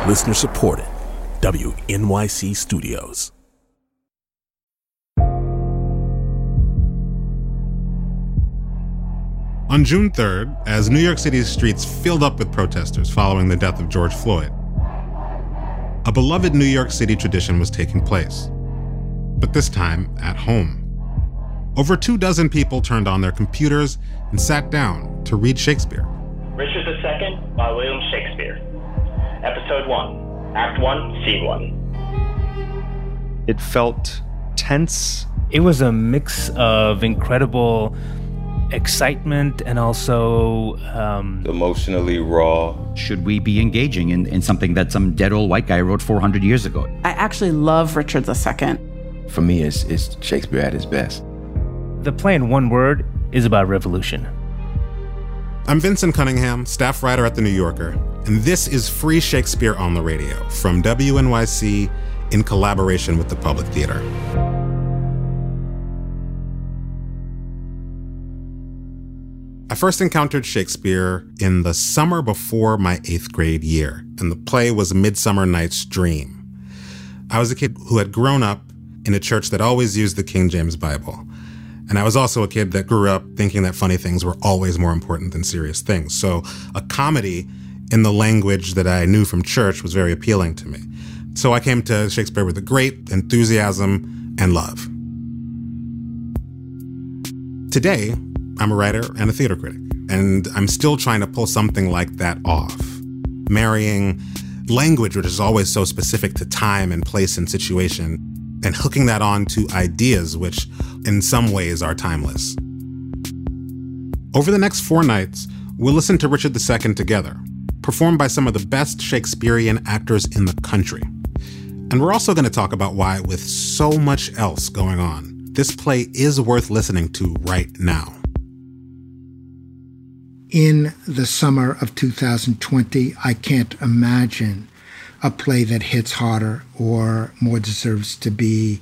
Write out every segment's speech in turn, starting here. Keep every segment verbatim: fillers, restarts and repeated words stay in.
Listener supported. W N Y C Studios. On June third, as New York City's streets filled up with protesters following the death of George Floyd, a beloved New York City tradition was taking place, but this time at home. Over two dozen people turned on their computers and sat down to read Shakespeare. Richard the Second by William Shakespeare. Episode one, Act one, Scene one. It felt tense. It was a mix of incredible excitement and also um, emotionally raw. Should we be engaging in, in something that some dead old white guy wrote four hundred years ago? I actually love Richard the Second. For me, it's, it's Shakespeare at his best. The play in one word is about revolution. I'm Vincent Cunningham, staff writer at The New Yorker, and this is Free Shakespeare on the Radio from W N Y C in collaboration with the Public Theater. I first encountered Shakespeare in the summer before my eighth grade year, and the play was Midsummer Night's Dream. I was a kid who had grown up in a church that always used the King James Bible. And I was also a kid that grew up thinking that funny things were always more important than serious things. So a comedy in the language that I knew from church was very appealing to me. So I came to Shakespeare with a great enthusiasm and love. Today, I'm a writer and a theater critic, and I'm still trying to pull something like that off. Marrying language, which is always so specific to time and place and situation, and hooking that on to ideas which, in some ways, are timeless. Over the next four nights, we'll listen to Richard the Second together, performed by some of the best Shakespearean actors in the country. And we're also going to talk about why, with so much else going on, this play is worth listening to right now. In the summer of two thousand twenty, I can't imagine a play that hits harder or more deserves to be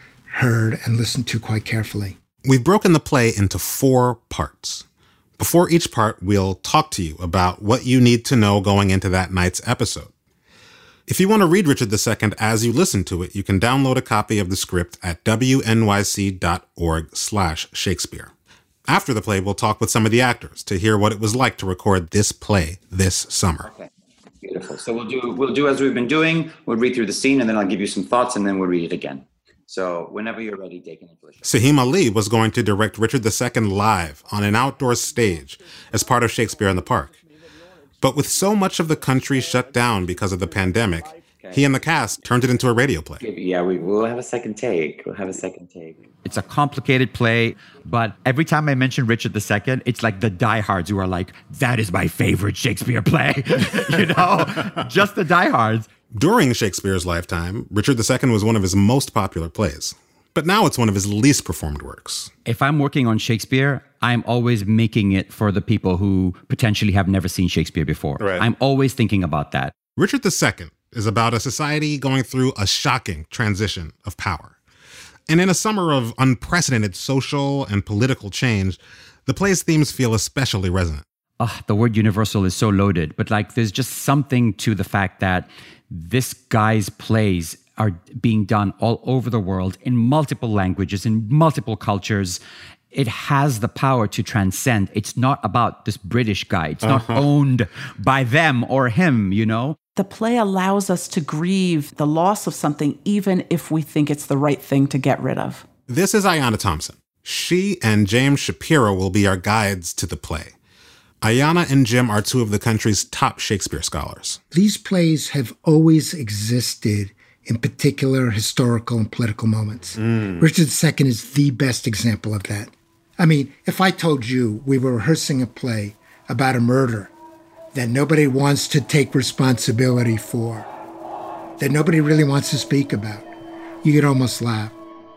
heard and listened to quite carefully. We've broken the play into four parts. Before each part, we'll talk to you about what you need to know going into that night's episode. If you want to read Richard the Second as you listen to it, you can download a copy of the script at W N Y C dot org slash Shakespeare. After the play, we'll talk with some of the actors to hear what it was like to record this play this summer. Okay, beautiful. So we'll do we'll do as we've been doing. We'll read through the scene, and then I'll give you some thoughts, and then we'll read it again. So whenever you're ready, take an inflation. Saheem Ali was going to direct Richard the Second live on an outdoor stage as part of Shakespeare in the Park. But with so much of the country shut down because of the pandemic, okay, he and the cast turned it into a radio play. Yeah, we, we'll have a second take. We'll have a second take. It's a complicated play, but every time I mention Richard the Second, it's like the diehards who are like, that is my favorite Shakespeare play. You know, just the diehards. During Shakespeare's lifetime, Richard the Second was one of his most popular plays. But now it's one of his least performed works. If I'm working on Shakespeare, I'm always making it for the people who potentially have never seen Shakespeare before. Right. I'm always thinking about that. Richard the Second is about a society going through a shocking transition of power. And in a summer of unprecedented social and political change, the play's themes feel especially resonant. Oh, the word universal is so loaded, but like there's just something to the fact that this guy's plays are being done all over the world in multiple languages, in multiple cultures. It has the power to transcend. It's not about this British guy. It's uh-huh. not owned by them or him, you know? The play allows us to grieve the loss of something, even if we think it's the right thing to get rid of. This is Ayanna Thompson. She and James Shapiro will be our guides to the play. Ayanna and Jim are two of the country's top Shakespeare scholars. These plays have always existed in particular historical and political moments. Mm. Richard the Second is the best example of that. I mean, if I told you we were rehearsing a play about a murder that nobody wants to take responsibility for, that nobody really wants to speak about, you could almost laugh.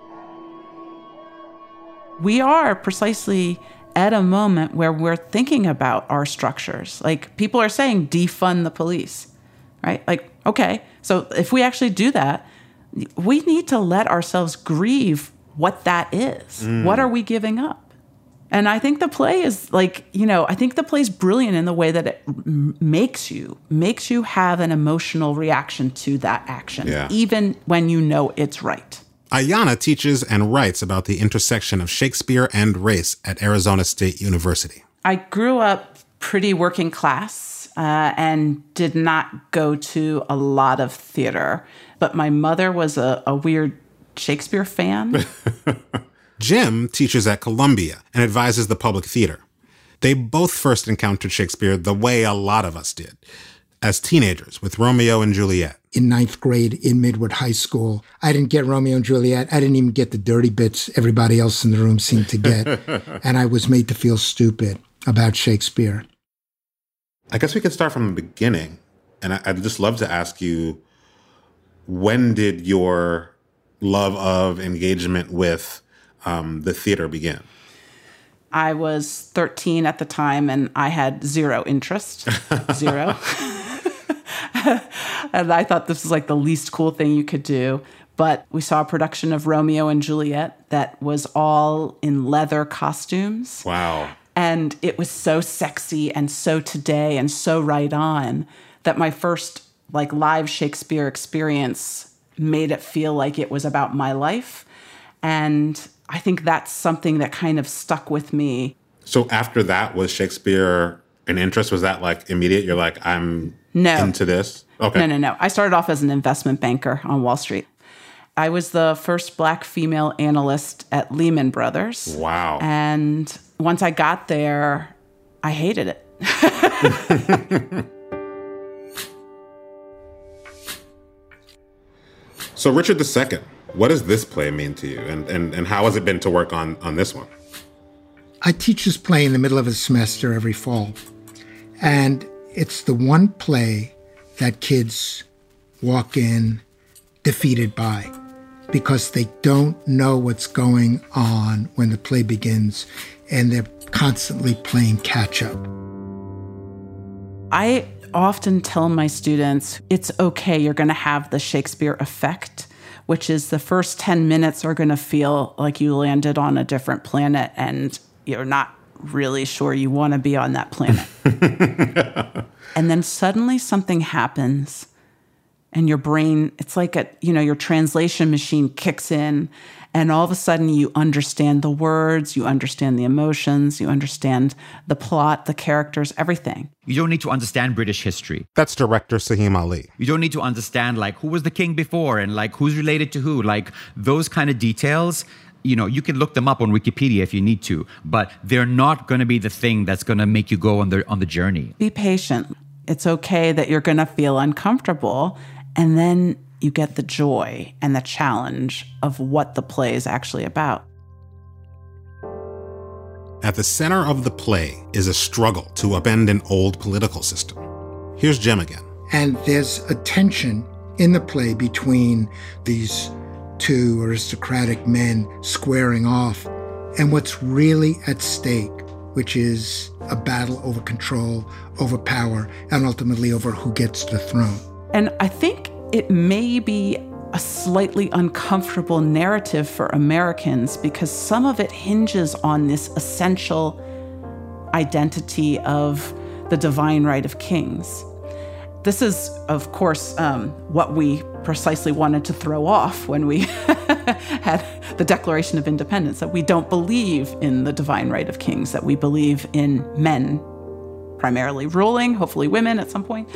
We are precisely at a moment where we're thinking about our structures. Like, people are saying defund the police, right? Like, okay, so if we actually do that, we need to let ourselves grieve what that is. Mm. What are we giving up? And I think the play is like, you know, I think the play's brilliant in the way that it m- makes you, makes you have an emotional reaction to that action, Yeah. even when you know it's right. Ayanna teaches and writes about the intersection of Shakespeare and race at Arizona State University. I grew up pretty working class uh, and did not go to a lot of theater, but my mother was a, a weird Shakespeare fan. Jim teaches at Columbia and advises the public theater. They both first encountered Shakespeare the way a lot of us did, as teenagers with Romeo and Juliet. In ninth grade in Midwood High School, I didn't get Romeo and Juliet. I didn't even get the dirty bits everybody else in the room seemed to get. And I was made to feel stupid about Shakespeare. I guess we could start from the beginning. And I'd just love to ask you, when did your love of engagement with um, the theater begin? I was thirteen at the time, and I had zero interest. Zero. And I thought this was like the least cool thing you could do. But we saw a production of Romeo and Juliet that was all in leather costumes. Wow. And it was so sexy and so today and so right on that my first like live Shakespeare experience made it feel like it was about my life. And I think that's something that kind of stuck with me. So after that, was Shakespeare an interest? Was that like immediate? You're like, I'm no. into this? Okay. No, no, no. I started off as an investment banker on Wall Street. I was the first Black female analyst at Lehman Brothers. Wow. And once I got there, I hated it. So Richard the Second, what does this play mean to you? And, and, and how has it been to work on, on this one? I teach this play in the middle of a semester every fall. And it's the one play that kids walk in defeated by because they don't know what's going on when the play begins, and they're constantly playing catch up. I often tell my students, it's okay, you're going to have the Shakespeare effect, which is the first ten minutes are going to feel like you landed on a different planet and you're not really sure you want to be on that planet. And then suddenly something happens and your brain, it's like a, you know, your translation machine kicks in and all of a sudden you understand the words, you understand the emotions, you understand the plot, the characters, everything. You don't need to understand British history. That's director Saheem Ali. You don't need to understand like who was the king before and like who's related to who, like those kind of details. You know, you can look them up on Wikipedia if you need to, but they're not going to be the thing that's going to make you go on the on the journey. Be patient. It's okay that you're going to feel uncomfortable, and then you get the joy and the challenge of what the play is actually about. At the center of the play is a struggle to upend an old political system. Here's Jim again. And there's a tension in the play between these two aristocratic men squaring off and what's really at stake, which is a battle over control, over power, and ultimately over who gets the throne. And I think it may be a slightly uncomfortable narrative for Americans because some of it hinges on this essential identity of the divine right of kings. This is, of course, um, what we precisely wanted to throw off when we had the Declaration of Independence, that we don't believe in the divine right of kings, that we believe in men primarily ruling, hopefully women at some point.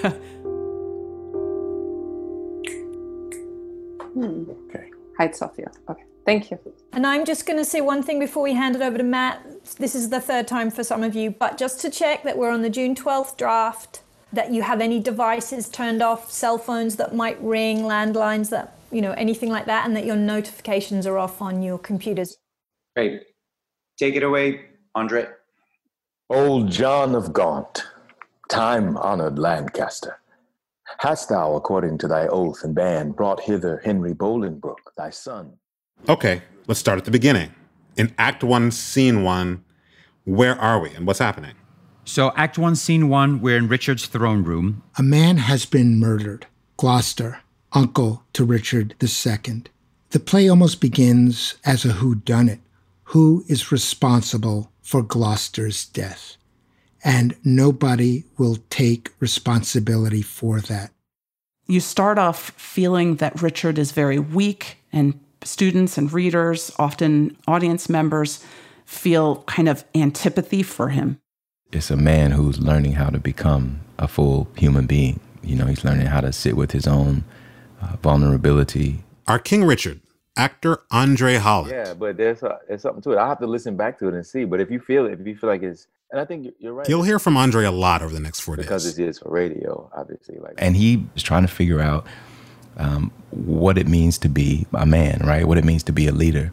hmm. Okay. Hi, Sophia. Okay, thank you. And I'm just going to say one thing before we hand it over to Matt. This is the third time for some of you, but just to check that we're on the June twelfth draft, that you have any devices turned off, cell phones that might ring, landlines that, you know, anything like that, and that your notifications are off on your computers. Great. Take it away, Andre. Old John of Gaunt, time-honored Lancaster, hast thou, according to thy oath and band, brought hither Henry Bolingbroke, thy son? Okay, let's start at the beginning. In Act One, Scene One, where are we and what's happening? So Act One, Scene One, we're in Richard's throne room. A man has been murdered. Gloucester, uncle to Richard the Second. The play almost begins as a whodunit. who is responsible for Gloucester's death. And nobody will take responsibility for that. You start off feeling that Richard is very weak, and students and readers, often audience members, feel kind of antipathy for him. It's a man who's learning how to become a full human being. You know, he's learning how to sit with his own uh, vulnerability. Our King Richard, actor Andre Holland. Yeah, but there's, a, there's something to it. I'll have to listen back to it and see. But if you feel it, if you feel like it's, and I think you're right. You'll hear from Andre a lot over the next four days. Because it is for radio, obviously. Like, and he is trying to figure out um, what it means to be a man, right? What it means to be a leader.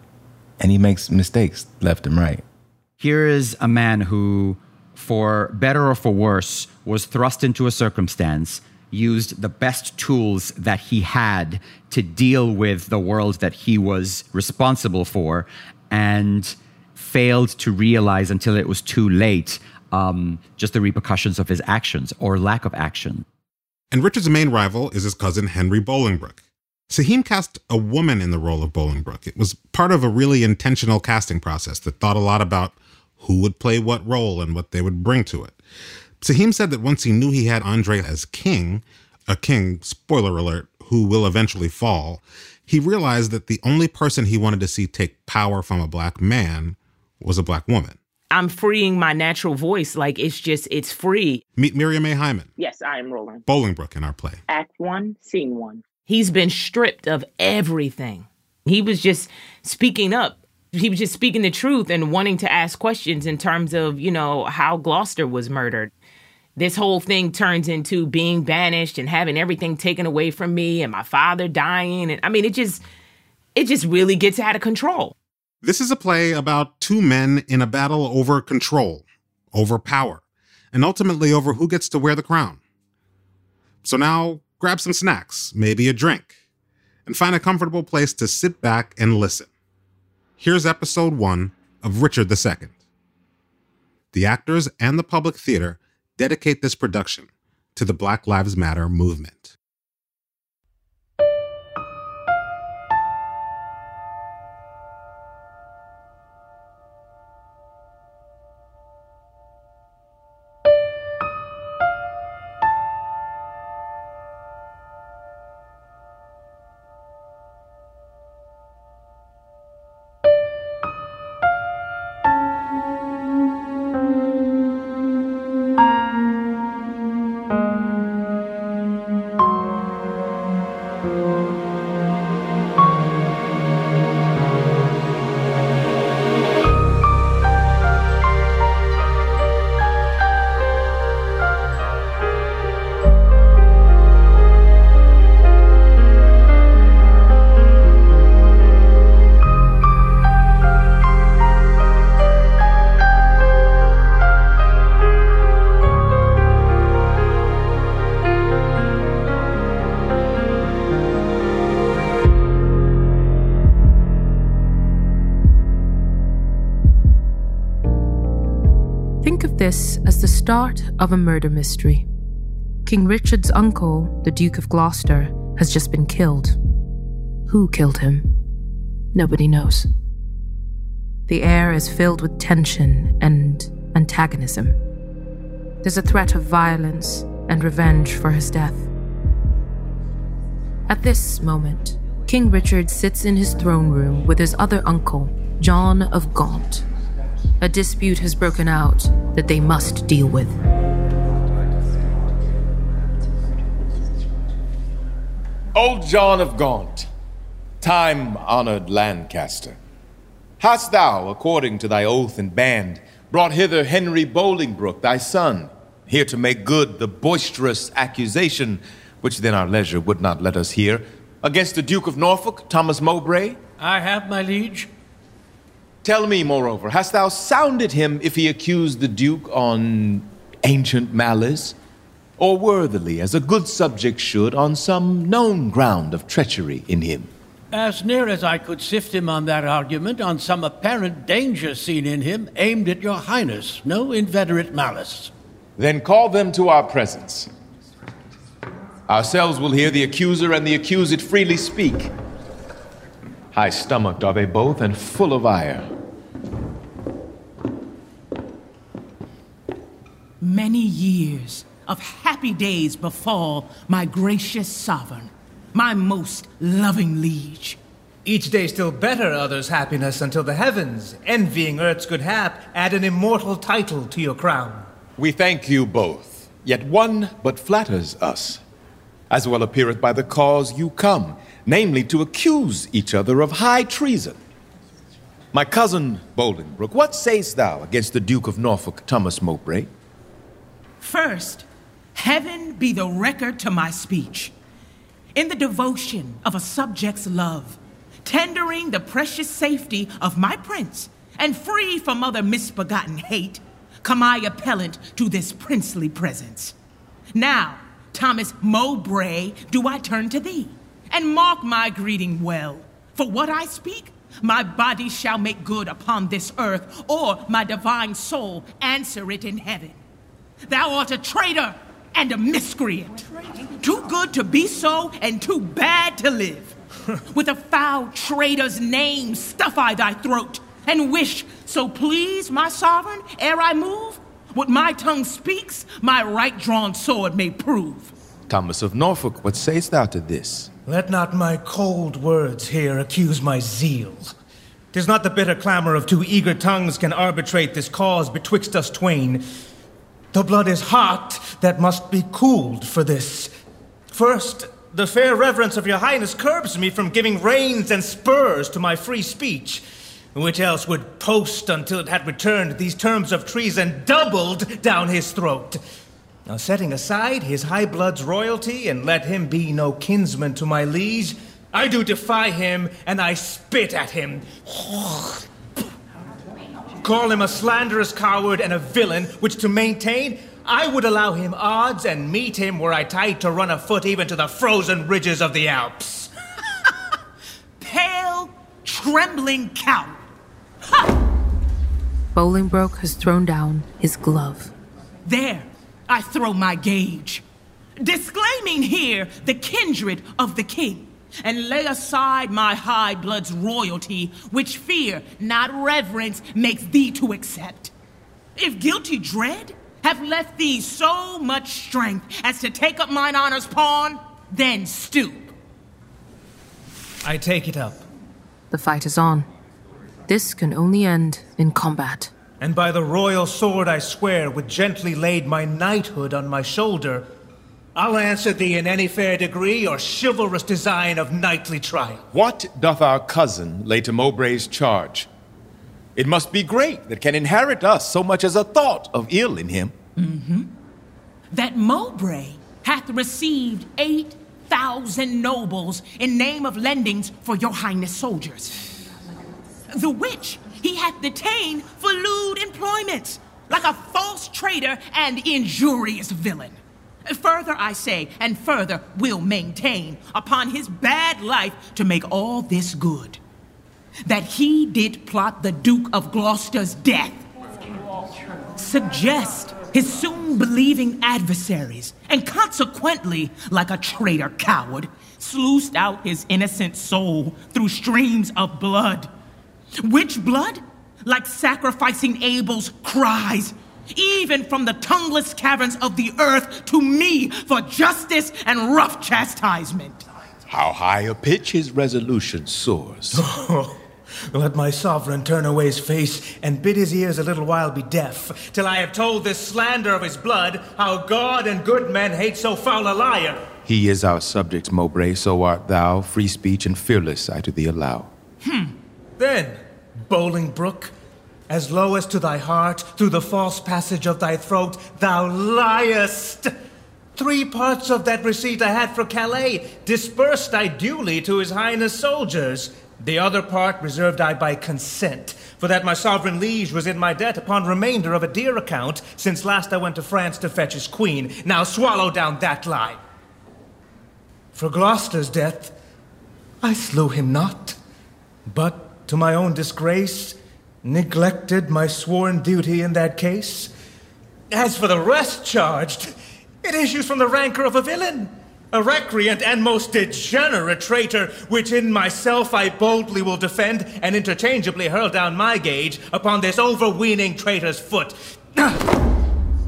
And he makes mistakes left and right. Here is a man who, for better or for worse, was thrust into a circumstance, used the best tools that he had to deal with the world that he was responsible for, and failed to realize until it was too late um, just the repercussions of his actions or lack of action. And Richard's main rival is his cousin Henry Bolingbroke. Saheem cast a woman in the role of Bolingbroke. It was part of a really intentional casting process that thought a lot about who would play what role and what they would bring to it. Saheem said that once he knew he had Andre as king, a king, spoiler alert, who will eventually fall, he realized that the only person he wanted to see take power from a black man was a black woman. I'm freeing my natural voice. Like, it's just, it's free. Meet Miriam A. Hyman. Yes, I am Roland. Bolingbroke in our play. Act one, scene one. He's been stripped of everything. He was just speaking up. He was just speaking the truth and wanting to ask questions in terms of, you know, how Gloucester was murdered. This whole thing turns into being banished and having everything taken away from me and my father dying. And I mean, it just, it just really gets out of control. This is a play about two men in a battle over control, over power, and ultimately over who gets to wear the crown. So now grab some snacks, maybe a drink, and find a comfortable place to sit back and listen. Here's episode one of Richard the Second. The actors and the public theater dedicate this production to the Black Lives Matter movement. This as the start of a murder mystery. King Richard's uncle, the Duke of Gloucester, has just been killed. Who killed him? Nobody knows. The air is filled with tension and antagonism. There's a threat of violence and revenge for his death. At this moment, King Richard sits in his throne room with his other uncle, John of Gaunt. A dispute has broken out that they must deal with. Old John of Gaunt, time-honored Lancaster, hast thou, according to thy oath and band, brought hither Henry Bolingbroke, thy son, here to make good the boisterous accusation, which then our leisure would not let us hear, against the Duke of Norfolk, Thomas Mowbray? I have, my liege. Tell me, moreover, hast thou sounded him if he accused the Duke on ancient malice, or worthily, as a good subject should, on some known ground of treachery in him? As near as I could sift him on that argument, on some apparent danger seen in him, aimed at your highness, no inveterate malice. Then call them to our presence. Ourselves will hear the accuser and the accused freely speak. High-stomached are they both, and full of ire. years of happy days befall my gracious sovereign, my most loving liege. Each day still better others' happiness until the heavens, envying earth's good hap, add an immortal title to your crown. We thank you both, yet one but flatters us, as well appeareth by the cause you come, namely to accuse each other of high treason. My cousin Bolingbroke, what sayst thou against the Duke of Norfolk, Thomas Mowbray? First, heaven be the record to my speech. In the devotion of a subject's love, tendering the precious safety of my prince, and free from other misbegotten hate, come I appellant to this princely presence. Now, Thomas Mowbray, do I turn to thee, and mark my greeting well. For what I speak, my body shall make good upon this earth, or my divine soul answer it in heaven. Thou art a traitor and a miscreant, too good to be so, and too bad to live. With a foul traitor's name stuff I thy throat, and wish, so please my sovereign, ere I move, what my tongue speaks, my right-drawn sword may prove. Thomas of Norfolk, what sayst thou to this? Let not my cold words here accuse my zeal. 'Tis not the bitter clamor of two eager tongues can arbitrate this cause betwixt us twain. The blood is hot that must be cooled for this. First, the fair reverence of your highness curbs me from giving reins and spurs to my free speech, which else would post until it had returned these terms of treason doubled down his throat. Now, setting aside his high blood's royalty, and let him be no kinsman to my liege, I do defy him, and I spit at him. Call him a slanderous coward and a villain, which to maintain, I would allow him odds and meet him were I tied to run afoot even to the frozen ridges of the Alps. Pale, trembling coward. Bolingbroke has thrown down his glove. There, I throw my gage, disclaiming here the kindred of the king, and lay aside my high blood's royalty, which fear, not reverence, makes thee to accept. If guilty dread have left thee so much strength as to take up mine honor's pawn, then stoop. I take it up. The fight is on. This can only end in combat. And by the royal sword I swear, with gently laid my knighthood on my shoulder, I'll answer thee in any fair degree or chivalrous design of knightly trial. What doth our cousin lay to Mowbray's charge? It must be great that can inherit us so much as a thought of ill in him. Mm-hmm. That Mowbray hath received eight thousand nobles in name of lendings for your highness soldiers, the which he hath detained for lewd employments, like a false traitor and injurious villain. Further I say, and further will maintain upon his bad life to make all this good, that he did plot the Duke of Gloucester's death, suggest his soon-believing adversaries, and consequently, like a traitor coward, sluiced out his innocent soul through streams of blood. Which blood, like sacrificing Abel's cries, even from the tongueless caverns of the earth to me for justice and rough chastisement. How high a pitch his resolution soars. Oh, let my sovereign turn away his face and bid his ears a little while be deaf, till I have told this slander of his blood, how God and good men hate so foul a liar. He is our subject, Mowbray, so art thou, free speech and fearless I to thee allow. Hmm. Then, Bolingbroke, as low as to thy heart, through the false passage of thy throat, thou liest. Three parts of that receipt I had for Calais disbursed I duly to his highness soldiers. The other part reserved I by consent, for that my sovereign liege was in my debt upon remainder of a dear account, since last I went to France to fetch his queen. Now swallow down that lie. For Gloucester's death, I slew him not, but to my own disgrace, neglected my sworn duty in that case. As for the rest charged, it issues from the rancor of a villain, a recreant and most degenerate traitor, which in myself I boldly will defend, and interchangeably hurl down my gage upon this overweening traitor's foot.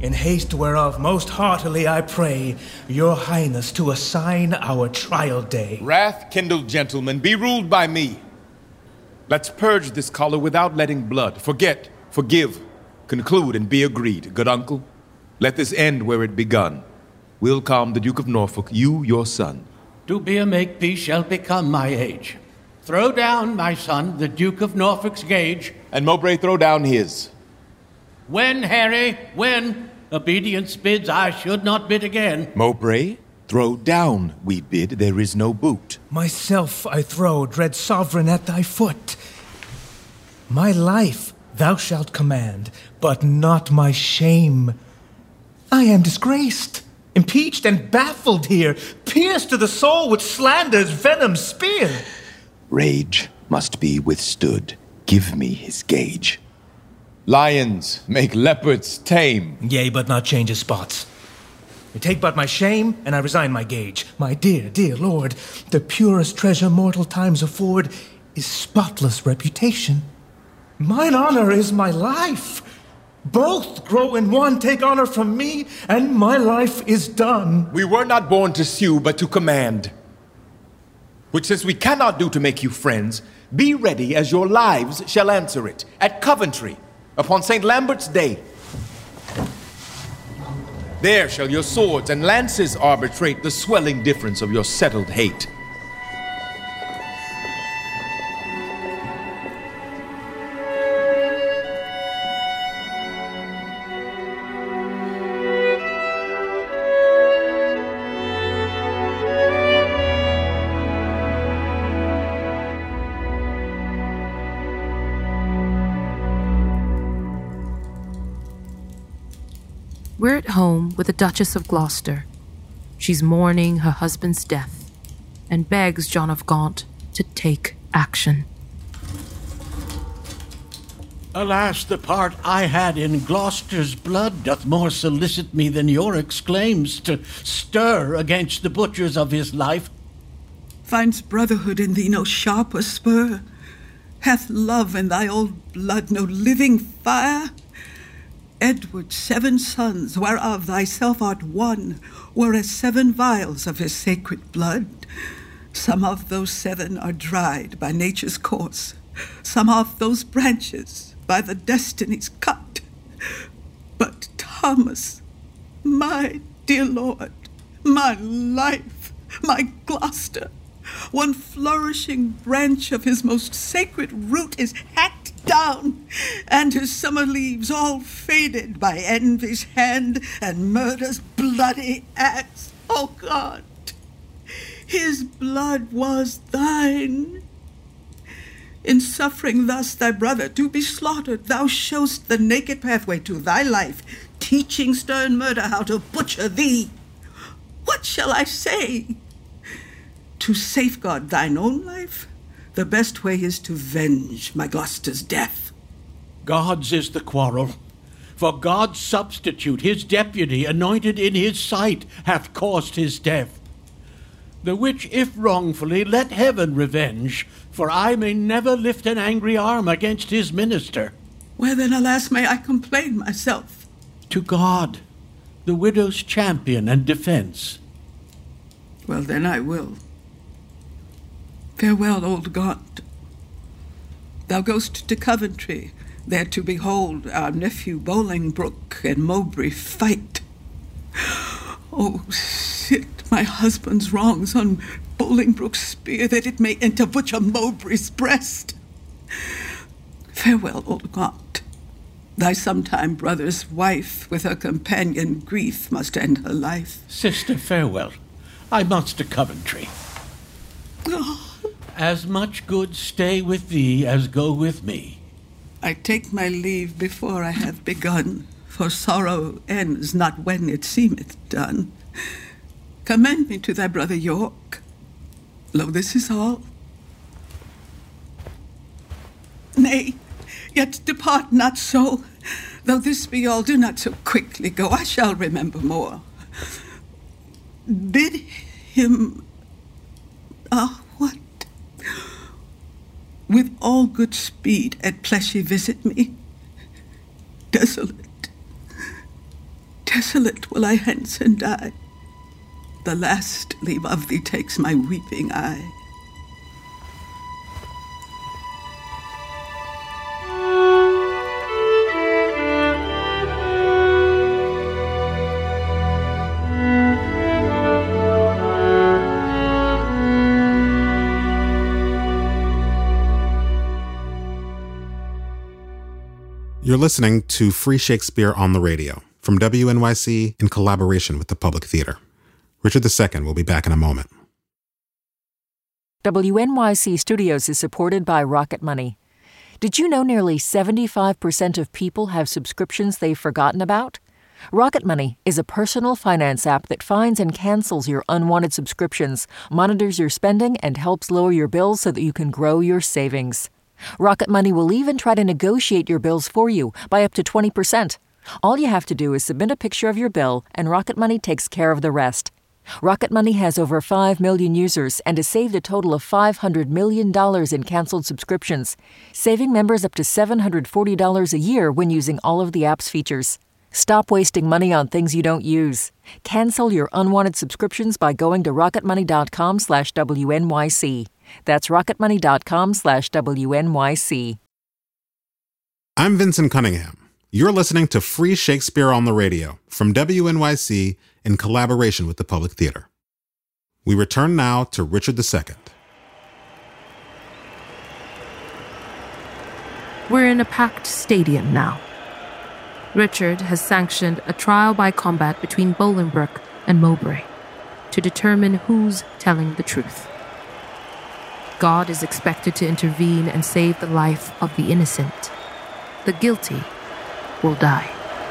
In haste whereof most heartily I pray your highness to assign our trial day. Wrath kindled, gentlemen, be ruled by me. Let's purge this collar without letting blood. Forget, forgive, conclude, and be agreed. Good uncle, let this end where it begun. We'll calm the Duke of Norfolk, you, your son. To be a makepeace shall become my age. Throw down, my son, the Duke of Norfolk's gage. And Mowbray throw down his. When, Harry, when? Obedience bids, I should not bid again. Mowbray, throw down, we bid, there is no boot. Myself I throw, dread sovereign, at thy foot. My life thou shalt command, but not my shame. I am disgraced, impeached, and baffled here, pierced to the soul with slander's venom spear. Rage must be withstood. Give me his gage. Lions make leopards tame. Yea, but not change his spots. I take but my shame, and I resign my gage. My dear, dear lord, the purest treasure mortal times afford is spotless reputation. Mine honor is my life. Both grow in one, take honor from me, and my life is done. We were not born to sue, but to command. Which since we cannot do to make you friends, be ready as your lives shall answer it, at Coventry, upon Saint Lambert's Day. There shall your swords and lances arbitrate the swelling difference of your settled hate. We're at home with the Duchess of Gloucester. She's mourning her husband's death and begs John of Gaunt to take action. Alas, the part I had in Gloucester's blood doth more solicit me than Yorick's claims to stir against the butchers of his life. Finds brotherhood in thee no sharper spur? Hath love in thy old blood no living fire? Edward's seven sons, whereof thyself art one, were as seven vials of his sacred blood. Some of those seven are dried by nature's course, some of those branches by the destinies cut. But Thomas, my dear lord, my life, my Gloucester, one flourishing branch of his most sacred root is hacked down, and his summer leaves all faded by envy's hand and murder's bloody axe. O God, his blood was thine. In suffering thus thy brother to be slaughtered, thou show'st the naked pathway to thy life, teaching stern murder how to butcher thee. What shall I say? To safeguard thine own life, the best way is to venge my Gloucester's death. God's is the quarrel. For God's substitute, his deputy, anointed in his sight, hath caused his death. The which, if wrongfully, let heaven revenge, for I may never lift an angry arm against his minister. Where then, alas, may I complain myself? To God, the widow's champion and defense. Well, then I will. Farewell, old Gaunt. Thou goest to Coventry, there to behold our nephew Bolingbroke and Mowbray fight. Oh, sit my husband's wrongs on Bolingbroke's spear, that it may enter butcher Mowbray's breast. Farewell, old Gaunt. Thy sometime brother's wife, with her companion grief, must end her life. Sister, farewell. I must to Coventry. Oh. As much good stay with thee as go with me. I take my leave before I have begun, for sorrow ends not when it seemeth done. Commend me to thy brother York. Lo, this is all. Nay, yet depart not so. Though this be all, do not so quickly go. I shall remember more. Bid him... Ah, uh, what? With all good speed at Pleshy visit me. Desolate, desolate will I hence and die. The last leave of thee takes my weeping eye. You're listening to Free Shakespeare on the Radio from W N Y C in collaboration with the Public Theater. Richard the Second will be back in a moment. W N Y C Studios is supported by Rocket Money. Did you know nearly seventy-five percent of people have subscriptions they've forgotten about? Rocket Money is a personal finance app that finds and cancels your unwanted subscriptions, monitors your spending, and helps lower your bills so that you can grow your savings. Rocket Money will even try to negotiate your bills for you by up to twenty percent. All you have to do is submit a picture of your bill, and Rocket Money takes care of the rest. Rocket Money has over five million users and has saved a total of five hundred million dollars in canceled subscriptions, saving members up to seven hundred forty dollars a year when using all of the app's features. Stop wasting money on things you don't use. Cancel your unwanted subscriptions by going to rocketmoney.com slash WNYC. That's rocketmoney.com slash WNYC. I'm Vincent Cunningham. You're listening to Free Shakespeare on the Radio from W N Y C in collaboration with the Public Theater. We return now to Richard the Second. We're in a packed stadium now. Richard has sanctioned a trial by combat between Bolingbroke and Mowbray to determine who's telling the truth. God is expected to intervene and save the life of the innocent. The guilty will die.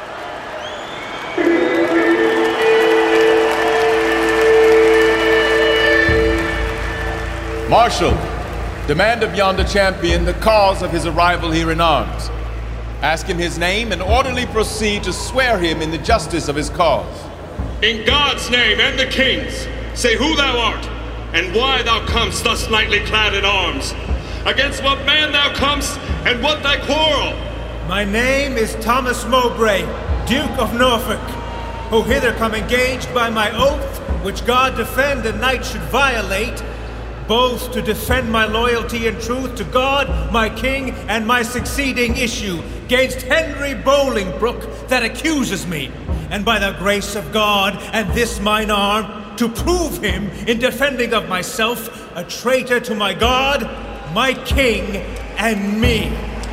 Marshal, demand of yonder champion the cause of his arrival here in arms. Ask him his name and orderly proceed to swear him in the justice of his cause. In God's name and the king's, say who thou art, and why thou comest thus lightly clad in arms. Against what man thou comest, and what thy quarrel. My name is Thomas Mowbray, Duke of Norfolk, who hither come engaged by my oath, which God defend and knight should violate, both to defend my loyalty and truth to God, my king, and my succeeding issue, gainst Henry Bolingbroke that accuses me, and by the grace of God and this mine arm, to prove him in defending of myself, a traitor to my God, my king, and me.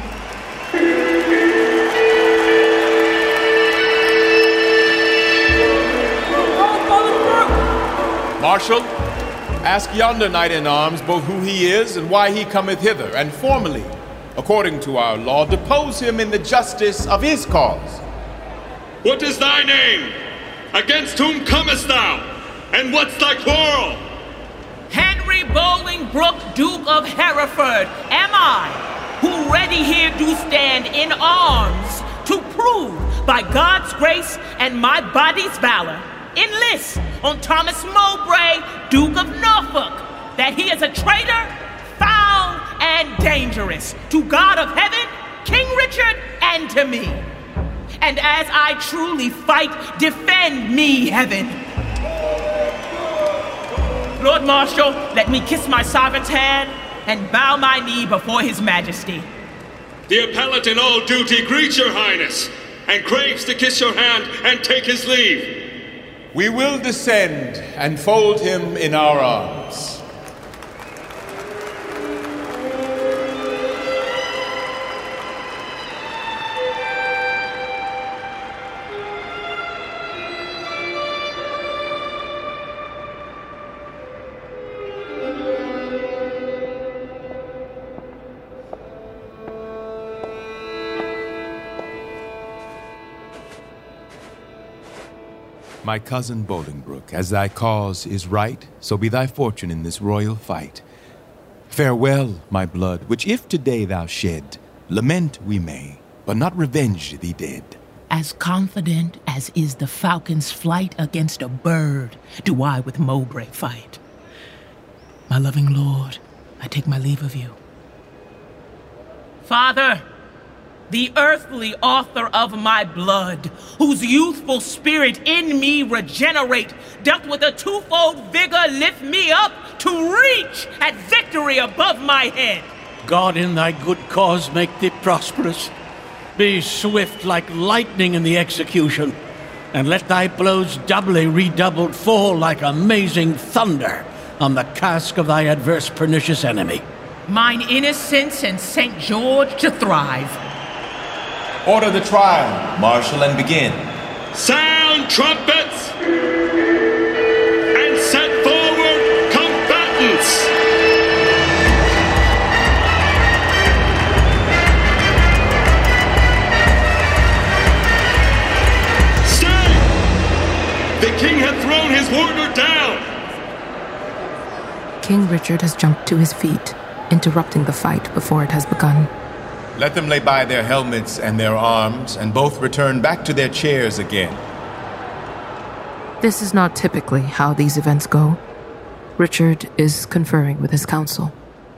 Marshal, ask yonder knight in arms both who he is and why he cometh hither, and formally, according to our law, depose him in the justice of his cause. What is thy name? Against whom comest thou? And what's thy quarrel? Henry Bolingbroke, Duke of Hereford, am I, who ready here do stand in arms to prove by God's grace and my body's valor, enlist on Thomas Mowbray, Duke of Norfolk, that he is a traitor, foul, and dangerous to God of heaven, King Richard, and to me. And as I truly fight, defend me, heaven. Lord Marshal, let me kiss my sovereign's hand and bow my knee before his majesty. The appellate in all duty greets your highness, and craves to kiss your hand and take his leave. We will descend and fold him in our arms. My cousin Bolingbroke, as thy cause is right, so be thy fortune in this royal fight. Farewell, my blood, which if today thou shed, lament we may, but not revenge thee dead. As confident as is the falcon's flight against a bird, do I with Mowbray fight. My loving lord, I take my leave of you. Father, the earthly author of my blood, whose youthful spirit in me regenerate, doth with a twofold vigor lift me up to reach at victory above my head. God in thy good cause make thee prosperous. Be swift like lightning in the execution, and let thy blows doubly redoubled fall like amazing thunder on the casque of thy adverse pernicious enemy. Mine innocence and Saint George to thrive. Order the trial, marshal, and begin. Sound trumpets! And set forward combatants! The king hath thrown his warder down! King Richard has jumped to his feet, interrupting the fight before it has begun. Let them lay by their helmets and their arms, and both return back to their chairs again. This is not typically how these events go. Richard is conferring with his council.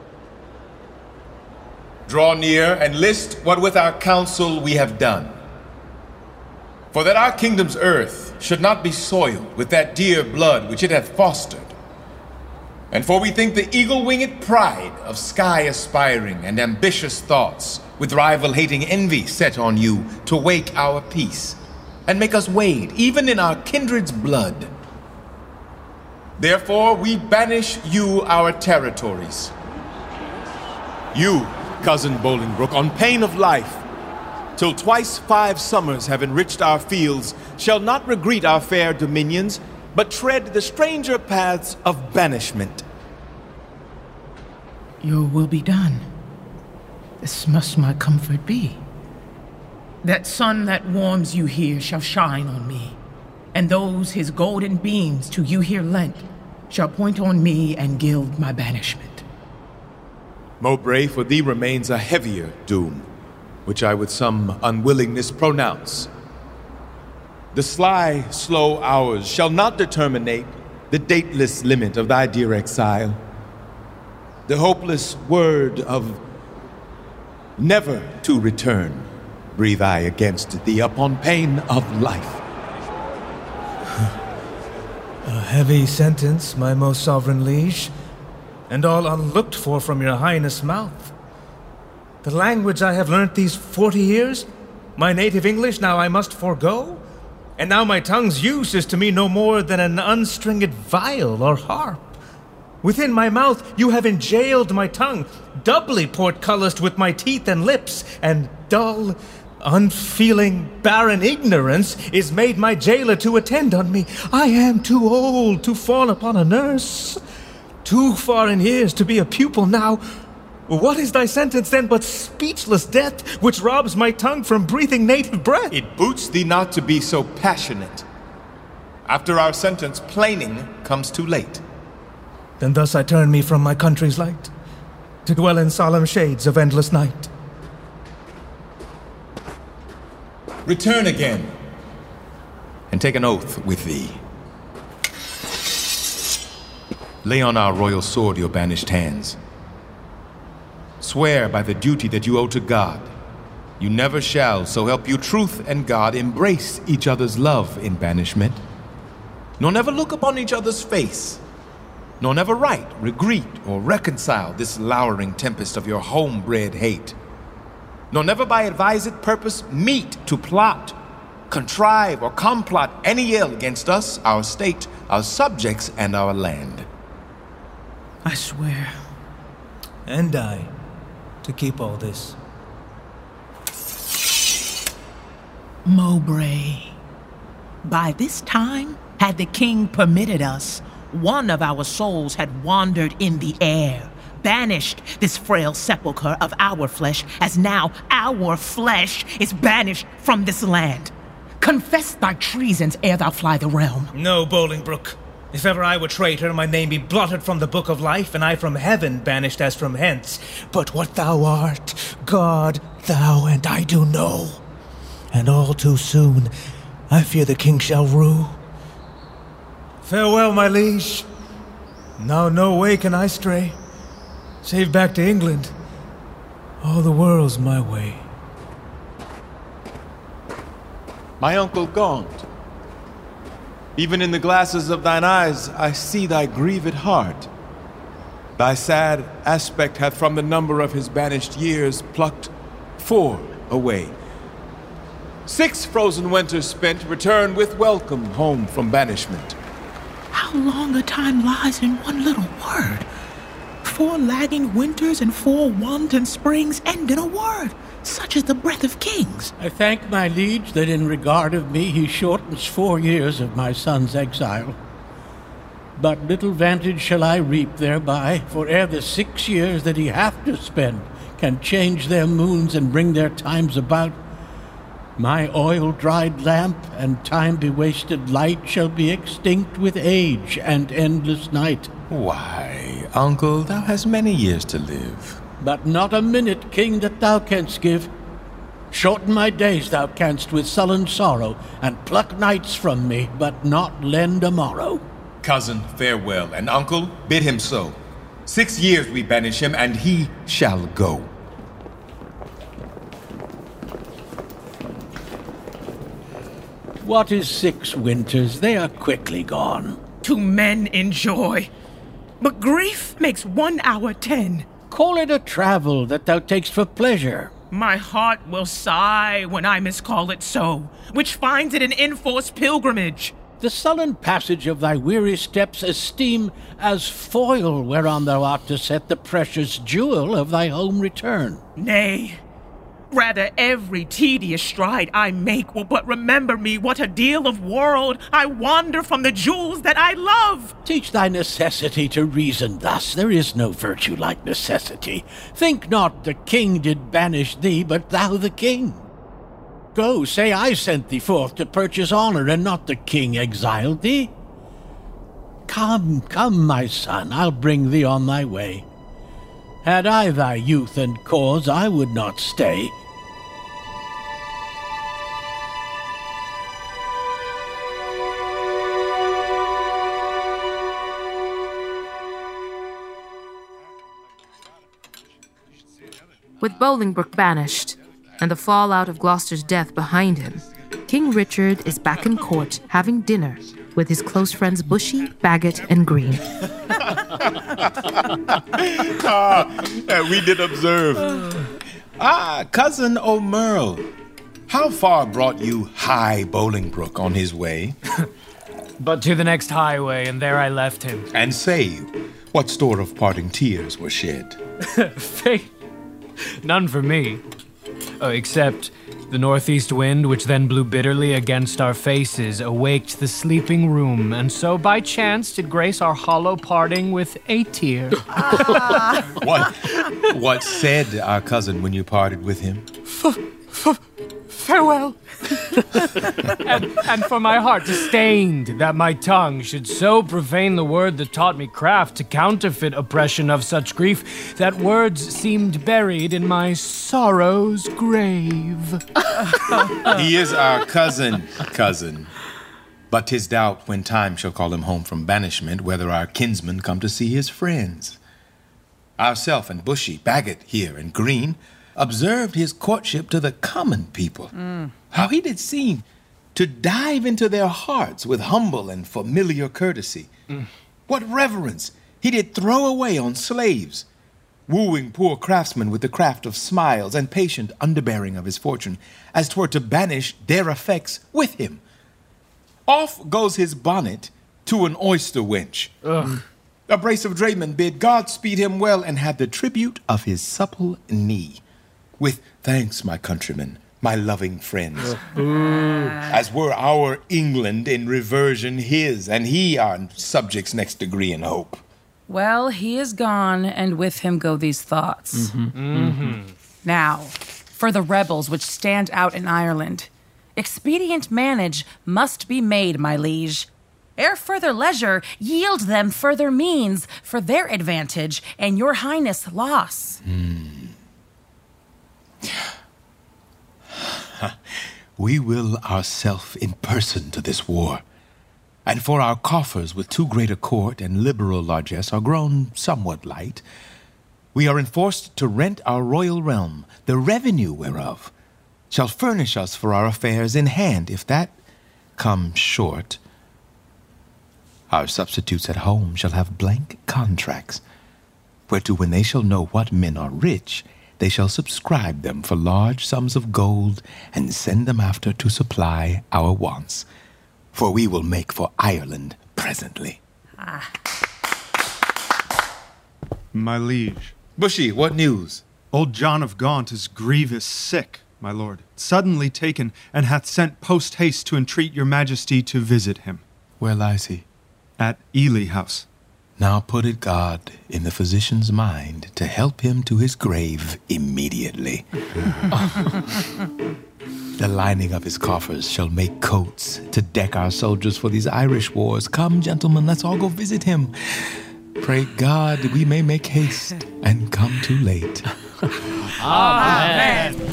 Draw near and list what with our council we have done. For that our kingdom's earth should not be soiled with that dear blood which it hath fostered. And for we think the eagle-winged pride of sky-aspiring and ambitious thoughts, with rival-hating envy set on you, to wake our peace, and make us wade even in our kindred's blood. Therefore we banish you our territories. You, cousin Bolingbroke, on pain of life, till twice five summers have enriched our fields, shall not regret our fair dominions, but tread the stranger paths of banishment. Your will be done. This must my comfort be. That sun that warms you here shall shine on me, and those his golden beams to you here lent shall point on me and gild my banishment. Mowbray, for thee remains a heavier doom, which I with some unwillingness pronounce. The sly, slow hours shall not determinate the dateless limit of thy dear exile. The hopeless word of never to return breathe I against thee upon pain of life. A heavy sentence, my most sovereign liege, and all unlooked for from your highness' mouth. The language I have learnt these forty years, my native English now I must forego, and now my tongue's use is to me no more than an unstringed viol or harp. Within my mouth you have enjailed my tongue, doubly portcullised with my teeth and lips, and dull, unfeeling, barren ignorance is made my jailer to attend on me. I am too old to fawn upon a nurse, too far in years to be a pupil now. What is thy sentence then but speechless death, which robs my tongue from breathing native breath? It boots thee not to be so passionate. After our sentence, plaining comes too late. Then thus I turn me from my country's light, to dwell in solemn shades of endless night. Return again, and take an oath with thee. Lay on our royal sword your banished hands. Swear by the duty that you owe to God, you never shall, so help you truth and God, embrace each other's love in banishment, nor never look upon each other's face, nor never write, regret, or reconcile this lowering tempest of your homebred hate, nor never by advised purpose meet to plot, contrive, or complot any ill against us, our state, our subjects, and our land. I swear, and I, to keep all this. Mowbray, by this time, had the king permitted us, one of our souls had wandered in the air, banished this frail sepulchre of our flesh, as now our flesh is banished from this land. Confess thy treasons ere thou fly the realm. No, Bolingbroke. If ever I were traitor, my name be blotted from the book of life, and I from heaven banished as from hence. But what thou art, God, thou and I do know. And all too soon, I fear the king shall rue. Farewell, my liege. Now no way can I stray, save back to England. All the world's my way. my uncle Gaunt. Even in the glasses of thine eyes I see thy grieved heart. Thy sad aspect hath from the number of his banished years plucked four away. Six frozen winters spent, return with welcome home from banishment. How long a time lies in one little word? Four lagging winters and four wanton springs end in a word. Such is the breath of kings. I thank my liege that in regard of me he shortens four years of my son's exile. But little vantage shall I reap thereby, for ere the six years that he hath to spend can change their moons and bring their times about, my oil-dried lamp and time-bewasted light shall be extinct with age and endless night. Why, uncle, thou hast many years to live. But not a minute, king, that thou canst give. Shorten my days thou canst with sullen sorrow, and pluck nights from me, but not lend a morrow. Cousin, farewell, and uncle, bid him so. Six years we banish him, and he shall go. What is six winters? They are quickly gone. To men enjoy, but grief makes one hour ten. Call it a travel that thou takest for pleasure. My heart will sigh when I miscall it so, which finds it an enforced pilgrimage. The sullen passage of thy weary steps esteem as foil whereon thou art to set the precious jewel of thy home return. Nay, rather every tedious stride I make will but remember me what a deal of world I wander from the jewels that I love. Teach thy necessity to reason thus. There is no virtue like necessity. Think not the king did banish thee, but thou the king. Go, say I sent thee forth to purchase honor, and not the king exiled thee. Come, come, my son, I'll bring thee on thy way. Had I thy youth and cause, I would not stay. With Bolingbroke banished, and the fallout of Gloucester's death behind him, King Richard is back in court having dinner with his close friends Bushy, Bagot, and Green. ah, we did observe. Ah, cousin O'Merle, how far brought you High Bolingbroke on his way? But to the next highway, and there I left him. And say, what store of parting tears were shed? Fate. None for me. Uh, except the northeast wind, which then blew bitterly against our faces, awaked the sleeping room, and so by chance did grace our hollow parting with a tear. Ah. What, what said our cousin when you parted with him? F- f- farewell. and, and for my heart disdained that my tongue should so profane the word that taught me craft to counterfeit oppression of such grief, that words seemed buried in my sorrow's grave. He is our cousin, cousin. But 'tis doubt when time shall call him home from banishment whether our kinsman come to see his friends. Ourself and Bushy, Bagot here, and Green observed his courtship to the common people. Mm. How he did seem to dive into their hearts with humble and familiar courtesy. Mm. What reverence he did throw away on slaves, wooing poor craftsmen with the craft of smiles and patient underbearing of his fortune, as 'twere to banish their effects with him. Off goes his bonnet to an oyster wench. Ugh. A brace of draymen bid God speed him well, and had the tribute of his supple knee. With thanks, my countrymen, my loving friends, as were our England in reversion his, and he our subject's next degree in hope. Well, he is gone, and with him go these thoughts. Mm-hmm. Mm-hmm. Now, for the rebels which stand out in Ireland, expedient manage must be made, my liege. Ere further leisure, yield them further means for their advantage and your highness' loss. Mm. We will ourself in person to this war, and for our coffers with too great a court and liberal largesse are grown somewhat light, we are enforced to rent our royal realm, the revenue whereof shall furnish us for our affairs in hand. If that comes short, our substitutes at home shall have blank contracts, whereto when they shall know what men are rich, they shall subscribe them for large sums of gold, and send them after to supply our wants. For we will make for Ireland presently. Ah. My liege. Bushy, what news? Old John of Gaunt is grievous sick, my lord, suddenly taken, and hath sent post-haste to entreat your majesty to visit him. Where lies he? At Ely House. Now put it God in the physician's mind to help him to his grave immediately. The lining of his coffers shall make coats to deck our soldiers for these Irish wars. Come, gentlemen, let's all go visit him. Pray God we may make haste and come too late. Amen.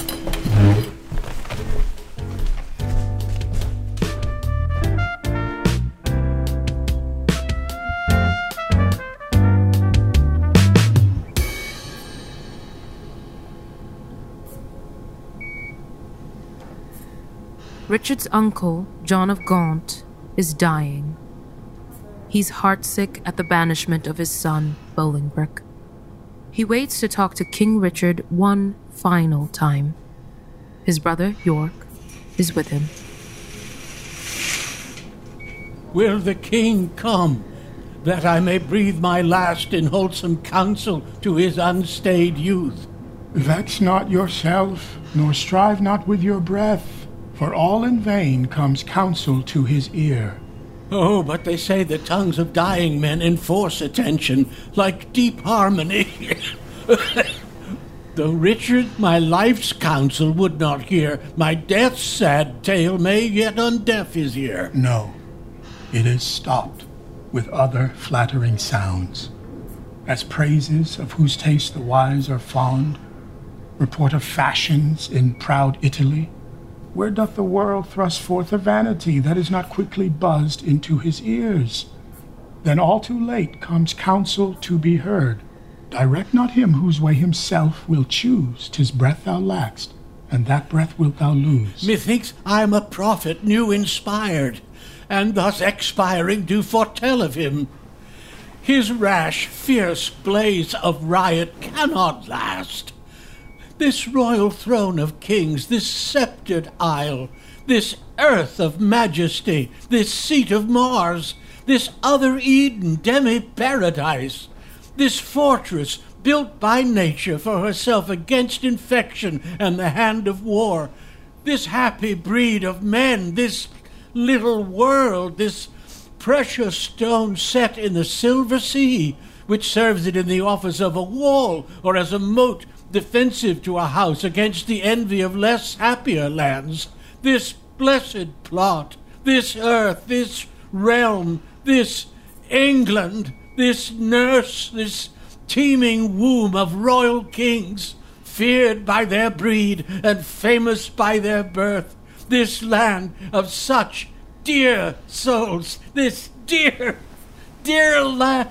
Richard's uncle, John of Gaunt, is dying. He's heartsick at the banishment of his son, Bolingbroke. He waits to talk to King Richard one final time. His brother, York, is with him. Will the king come, that I may breathe my last in wholesome counsel to his unstayed youth? Vex not yourself, nor strive not with your breath, for all in vain comes counsel to his ear. Oh, but they say the tongues of dying men enforce attention, like deep harmony. Though Richard my life's counsel would not hear, my death's sad tale may yet undeaf his ear. No, it is stopped with other flattering sounds, as praises of whose taste the wise are fond, report of fashions in proud Italy. Where doth the world thrust forth a vanity that is not quickly buzzed into his ears? Then all too late comes counsel to be heard. Direct not him whose way himself will choose. 'Tis breath thou lackst, and that breath wilt thou lose. Methinks I am a prophet new inspired, and thus expiring do foretell of him. His rash, fierce blaze of riot cannot last. This royal throne of kings, this sceptred isle, this earth of majesty, this seat of Mars, this other Eden, demi-paradise, this fortress built by nature for herself against infection and the hand of war, this happy breed of men, this little world, this precious stone set in the silver sea, which serves it in the office of a wall or as a moat defensive to a house against the envy of less happier lands, this blessed plot, this earth, this realm, this England, this nurse, this teeming womb of royal kings, feared by their breed and famous by their birth, this land of such dear souls, this dear, dear land,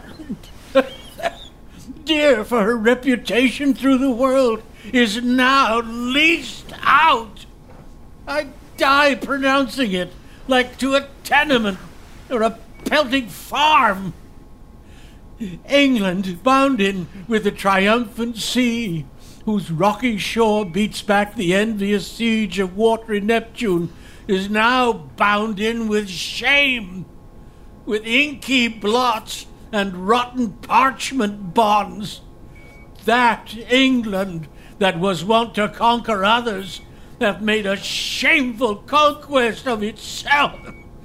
dear for her reputation through the world, is now leased out. I die pronouncing it, like to a tenement or a pelting farm. England, bound in with the triumphant sea, whose rocky shore beats back the envious siege of watery Neptune, is now bound in with shame, with inky blots and rotten parchment bonds. That England that was wont to conquer others hath made a shameful conquest of itself.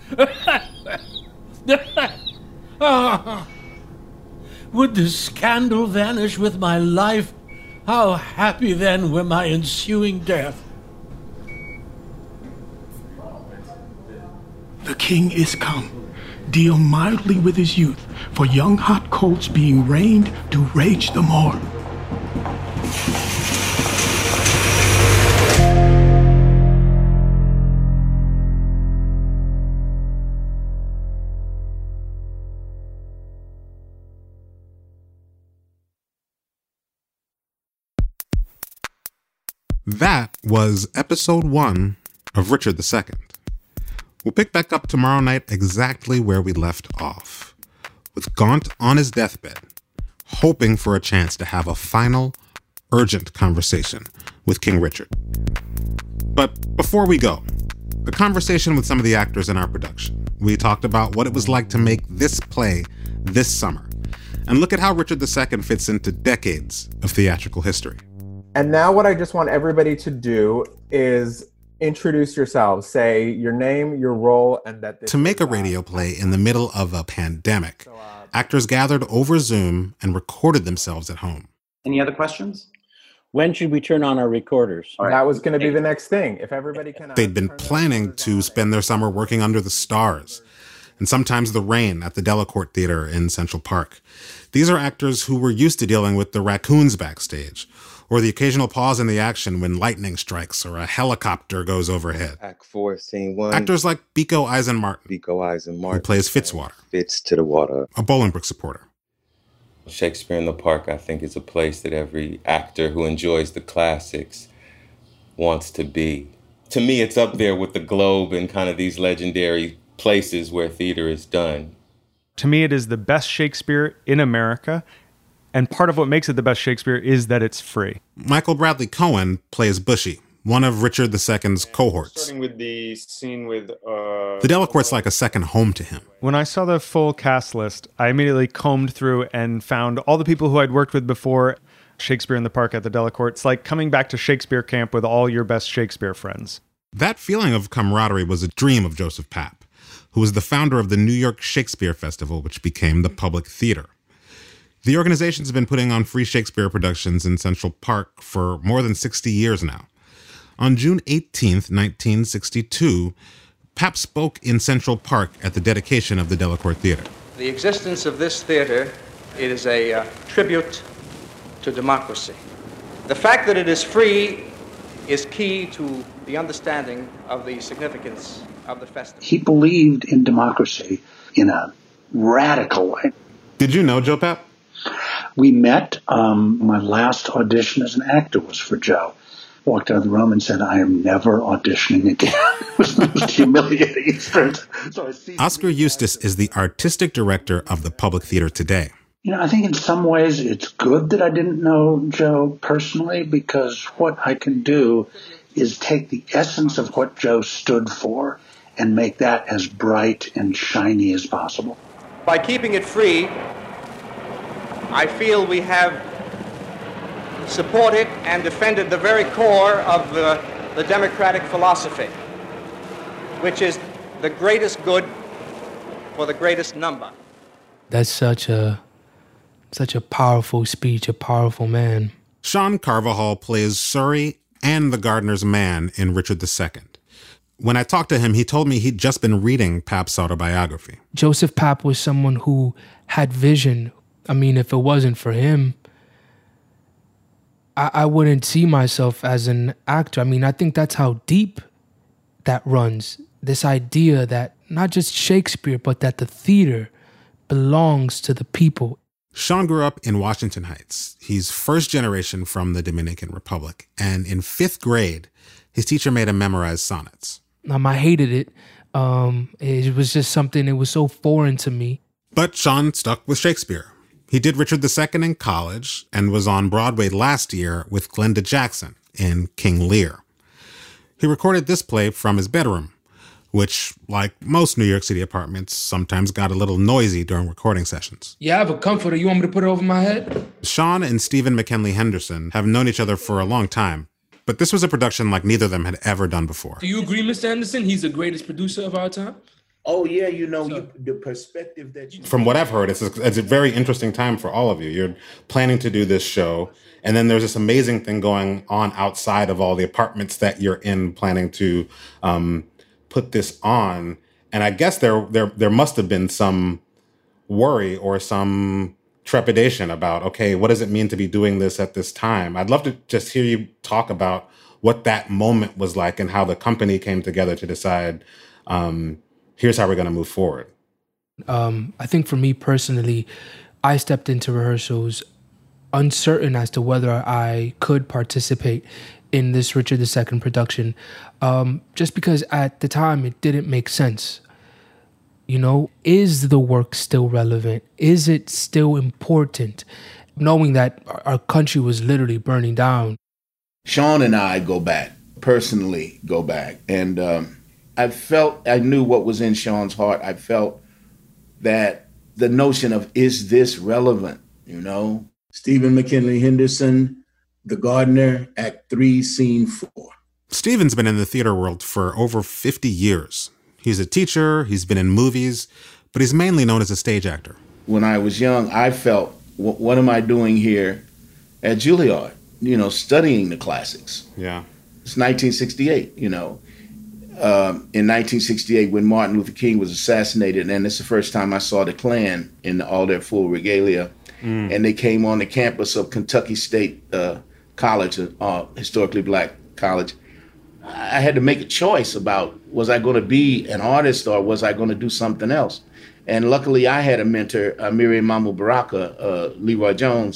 Oh, would the scandal vanish with my life, how happy then were my ensuing death. The king is come. Deal mildly with his youth, for young hot colts being reined do rage the more. That was episode one of Richard the Second. We'll pick back up tomorrow night exactly where we left off, with Gaunt on his deathbed, hoping for a chance to have a final, urgent conversation with King Richard. But before we go, a conversation with some of the actors in our production. We talked about what it was like to make this play this summer, and look at how Richard the Second fits into decades of theatrical history. And now what I just want everybody to do is introduce yourselves. Say your name, your role, and that... To make a radio play in the middle of a pandemic, actors gathered over Zoom and recorded themselves at home. Any other questions? When should we turn on our recorders? Right. That was going to be the next thing. If everybody can... They'd been planning to spend their summer working under the stars, and sometimes the rain at the Delacorte Theater in Central Park. These are actors who were used to dealing with the raccoons backstage, or the occasional pause in the action when lightning strikes or a helicopter goes overhead. Act four, scene one. Actors like Biko Eisenmartin, Biko Eisenmartin, who plays Fitzwater, Fitz to the water, a Bolingbrook supporter. Shakespeare in the Park, I think, is a place that every actor who enjoys the classics wants to be. To me, it's up there with the Globe and kind of these legendary places where theater is done. To me, it is the best Shakespeare in America. And part of what makes it the best Shakespeare is that it's free. Michael Bradley Cohen plays Bushy, one of Richard the Second's cohorts. Starting with the scene with... Uh, the Delacorte's like a second home to him. When I saw the full cast list, I immediately combed through and found all the people who I'd worked with before Shakespeare in the Park at the Delacorte. It's like coming back to Shakespeare camp with all your best Shakespeare friends. That feeling of camaraderie was a dream of Joseph Papp, who was the founder of the New York Shakespeare Festival, which became the Public Theater. The organization's been putting on free Shakespeare productions in Central Park for more than sixty years now. On June eighteenth, nineteen sixty-two, Papp spoke in Central Park at the dedication of the Delacorte Theater. The existence of this theater, it is a uh, tribute to democracy. The fact that it is free is key to the understanding of the significance of the festival. He believed in democracy in a radical way. Did you know Joe Papp? We met. Um, my last audition as an actor was for Joe. Walked out of the room and said, I am never auditioning again. It was the most humiliating experience. So I see Oscar Eustis is the artistic director of the Public Theater today. You know, I think in some ways it's good that I didn't know Joe personally, because what I can do is take the essence of what Joe stood for and make that as bright and shiny as possible. By keeping it free, I feel we have supported and defended the very core of the, the democratic philosophy, which is the greatest good for the greatest number. That's such a such a powerful speech, a powerful man. Sean Carvajal plays Surrey and the gardener's man in Richard the Second. When I talked to him, he told me he'd just been reading Papp's autobiography. Joseph Papp was someone who had vision. I mean, if it wasn't for him, I, I wouldn't see myself as an actor. I mean, I think that's how deep that runs. This idea that not just Shakespeare, but that the theater belongs to the people. Sean grew up in Washington Heights. He's first generation from the Dominican Republic. And in fifth grade, his teacher made him memorize sonnets. Um, I hated it. Um, it was just something that was so foreign to me. But Sean stuck with Shakespeare. He did Richard the Second in college and was on Broadway last year with Glenda Jackson in King Lear. He recorded this play from his bedroom, which, like most New York City apartments, sometimes got a little noisy during recording sessions. Yeah, I have a comforter. You want me to put it over my head? Sean and Stephen McKinley Henderson have known each other for a long time, but this was a production like neither of them had ever done before. Do you agree, Mister Henderson? He's the greatest producer of our time? Oh, yeah, you know, you, the perspective that you... From what I've heard, it's a, it's a very interesting time for all of you. You're planning to do this show, and then there's this amazing thing going on outside of all the apartments that you're in, planning to um, put this on. And I guess there, there, there must have been some worry or some trepidation about, okay, what does it mean to be doing this at this time? I'd love to just hear you talk about what that moment was like and how the company came together to decide... Um, here's how we're going to move forward. Um, I think for me personally, I stepped into rehearsals uncertain as to whether I could participate in this Richard the Second production, um, just because at the time it didn't make sense. You know, is the work still relevant? Is it still important? Knowing that our country was literally burning down. Sean and I go back, personally go back. And um, I felt, I knew what was in Sean's heart. I felt that the notion of, is this relevant, you know? Stephen McKinley Henderson, The Gardener, Act three, Scene four. Stephen's been in the theater world for over fifty years. He's a teacher, he's been in movies, but he's mainly known as a stage actor. When I was young, I felt, what am I doing here at Juilliard? You know, studying the classics. Yeah. It's nineteen sixty-eight, you know. Um, in nineteen sixty-eight, when Martin Luther King was assassinated, and it's the first time I saw the Klan in all their full regalia, mm. and they came on the campus of Kentucky State uh, College, uh, historically black college. I had to make a choice about, was I going to be an artist or was I going to do something else? And luckily I had a mentor, uh, Miriam Mamu Baraka, uh, Leroy Jones,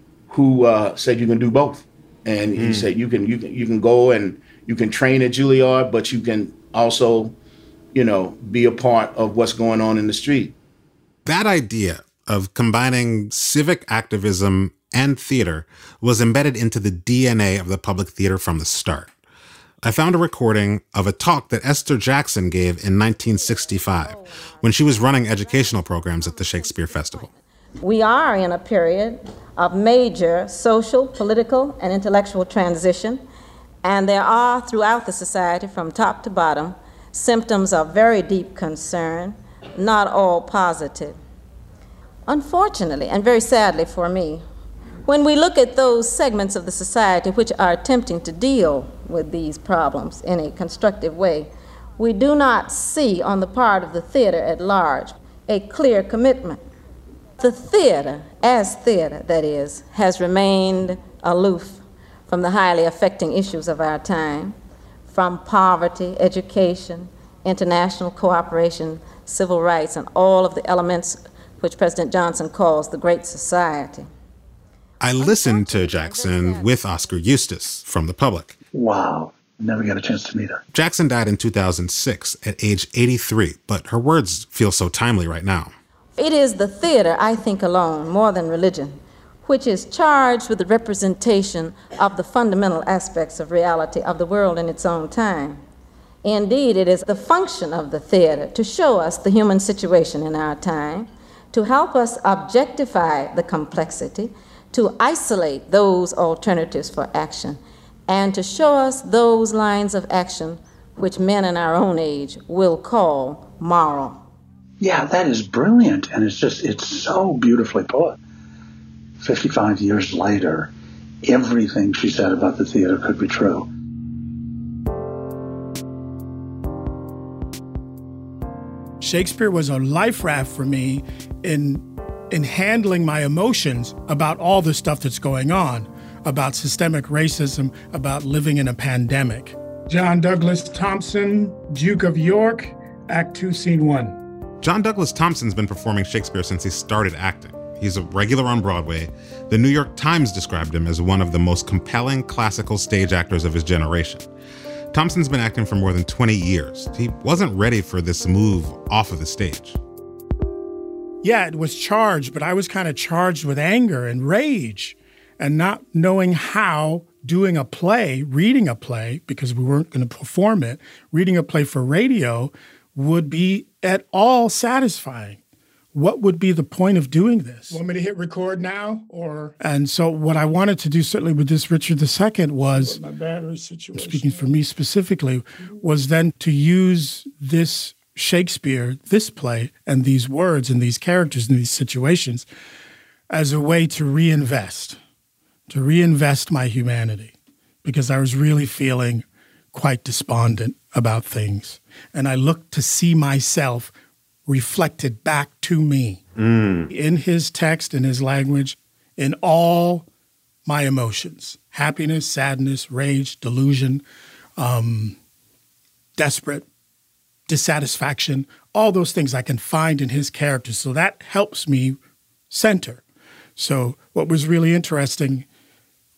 who uh, said you can do both. And he mm. said you can you can you can go and you can train at Juilliard, but you can also, you know, be a part of what's going on in the street. That idea of combining civic activism and theater was embedded into the D N A of the public theater from the start. I found a recording of a talk that Esther Jackson gave in nineteen sixty-five when she was running educational programs at the Shakespeare Festival. We are in a period of major social, political, and intellectual transition, and there are throughout the society, from top to bottom, symptoms of very deep concern, not all positive. Unfortunately, and very sadly for me, when we look at those segments of the society which are attempting to deal with these problems in a constructive way, we do not see on the part of the theater at large a clear commitment. The theater, as theater that is, has remained aloof from the highly affecting issues of our time, from poverty, education, international cooperation, civil rights, and all of the elements which President Johnson calls the Great Society. I listened to Jackson with Oscar Eustis from The Public. Wow. Never got a chance to meet her. Jackson died in two thousand six at age eighty-three, but her words feel so timely right now. It is the theater, I think alone, more than religion, which is charged with the representation of the fundamental aspects of reality of the world in its own time. Indeed, it is the function of the theater to show us the human situation in our time, to help us objectify the complexity, to isolate those alternatives for action, and to show us those lines of action which men in our own age will call moral. Yeah, that is brilliant, and it's just, it's so beautifully put. fifty-five years later, everything she said about the theater could be true. Shakespeare was a life raft for me in in handling my emotions about all the stuff that's going on, about systemic racism, about living in a pandemic. John Douglas Thompson, Duke of York, Act two, Scene one. John Douglas Thompson's been performing Shakespeare since he started acting. He's a regular on Broadway. The New York Times described him as one of the most compelling classical stage actors of his generation. Thompson's been acting for more than twenty years. He wasn't ready for this move off of the stage. Yeah, it was charged, but I was kind of charged with anger and rage and not knowing how doing a play, reading a play, because we weren't going to perform it, reading a play for radio would be at all satisfying. What would be the point of doing this? Want me to hit record now? Or And so what I wanted to do, certainly with this Richard the Second, was, my battery situation. Speaking for me specifically, was then to use this Shakespeare, this play, and these words and these characters and these situations as a way to reinvest, to reinvest my humanity, because I was really feeling quite despondent about things. And I looked to see myself reflected back to me mm. in his text, in his language, in all my emotions: happiness, sadness, rage, delusion, um, desperate, dissatisfaction, all those things I can find in his characters. So that helps me center. So what was really interesting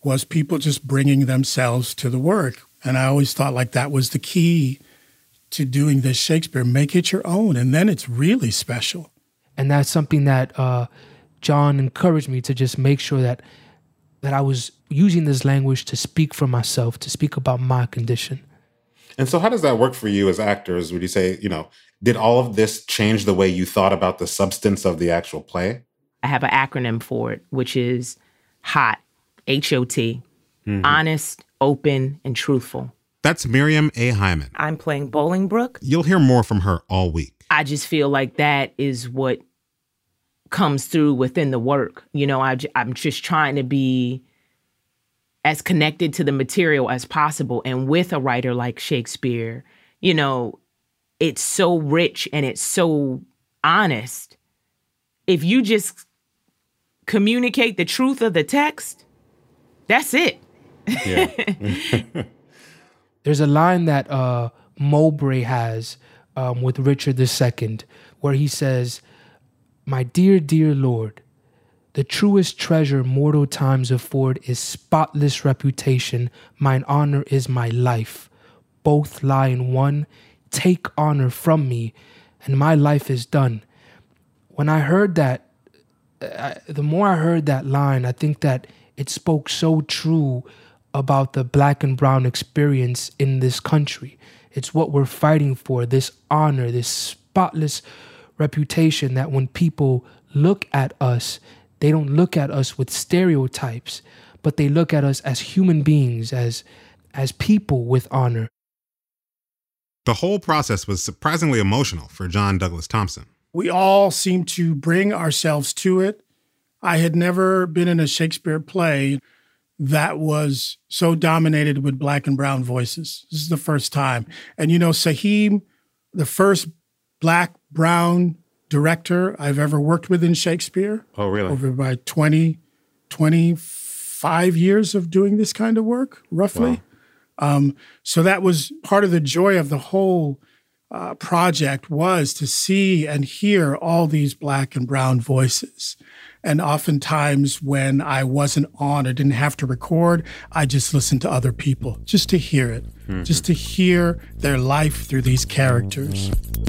was people just bringing themselves to the work. And I always thought like that was the key to doing this Shakespeare. Make it your own, and then it's really special. And that's something that uh, John encouraged me to just make sure that that I was using this language to speak for myself, to speak about my condition. And so how does that work for you as actors? Would you say, you know, did all of this change the way you thought about the substance of the actual play? I have an acronym for it, which is HOT, H O T, mm-hmm. Honest, open, and truthful. That's Miriam A. Hyman. I'm playing Bolingbroke. You'll hear more from her all week. I just feel like that is what comes through within the work. You know, I, I'm just trying to be as connected to the material as possible. And with a writer like Shakespeare, you know, it's so rich and it's so honest. If you just communicate the truth of the text, that's it. Yeah. There's a line that uh, Mowbray has um, with Richard the Second, where he says, "My dear, dear Lord, the truest treasure mortal times afford is spotless reputation. Mine honor is my life. Both lie in one. Take honor from me, and my life is done." When I heard that, I, the more I heard that line, I think that it spoke so true about the Black and brown experience in this country. It's what we're fighting for, this honor, this spotless reputation, that when people look at us, they don't look at us with stereotypes, but they look at us as human beings, as as people with honor. The whole process was surprisingly emotional for John Douglas Thompson. We all seemed to bring ourselves to it. I had never been in a Shakespeare play that was so dominated with Black and brown voices. This is the first time. And you know, Saheem, the first Black, brown director I've ever worked with in Shakespeare. Oh, really? Over my twenty, twenty-five years of doing this kind of work, roughly. Wow. Um, so that was part of the joy of the whole uh, project, was to see and hear all these Black and brown voices. And oftentimes when I wasn't on or didn't have to record, I just listened to other people just to hear it, mm-hmm. just to hear their life through these characters.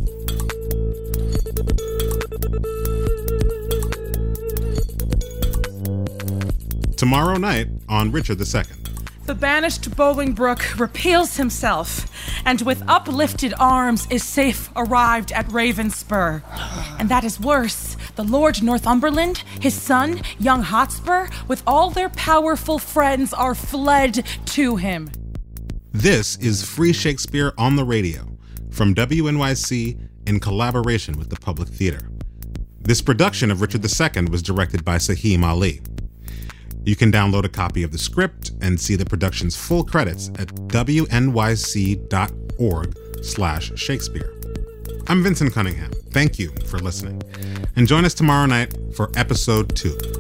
Tomorrow night on Richard the Second. The banished Bolingbroke repeals himself, and with uplifted arms is safe arrived at Ravenspur. And that is worse. The Lord Northumberland, his son, young Hotspur, with all their powerful friends are fled to him. This is Free Shakespeare on the Radio from W N Y C in collaboration with the Public Theater. This production of Richard the Second was directed by Saheem Ali. You can download a copy of the script and see the production's full credits at W N Y C dot org slash Shakespeare. I'm Vincent Cunningham. Thank you for listening. And join us tomorrow night for episode two.